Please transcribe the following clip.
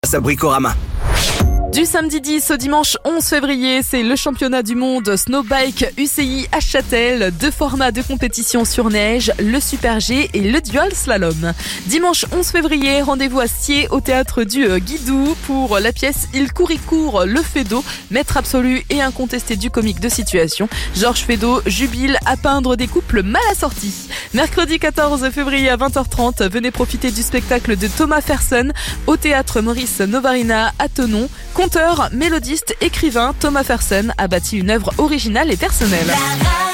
à Bricorama. Du samedi 10 au dimanche 11 février, c'est le championnat du monde Snowbike UCI à Châtel. 2 formats de compétition sur neige, le Super G et le Dual Slalom. Dimanche 11 février, rendez-vous à Sciez au théâtre du Guidou pour la pièce Il court, le Fédot, maître absolu et incontesté du comique de situation. Georges Fédot jubile à peindre des couples mal assortis. Mercredi 14 février à 20h30, venez profiter du spectacle de Thomas Fersen au théâtre Maurice Novarina à Thonon. Conteur, mélodiste, écrivain, Thomas Fersen a bâti une œuvre originale et personnelle.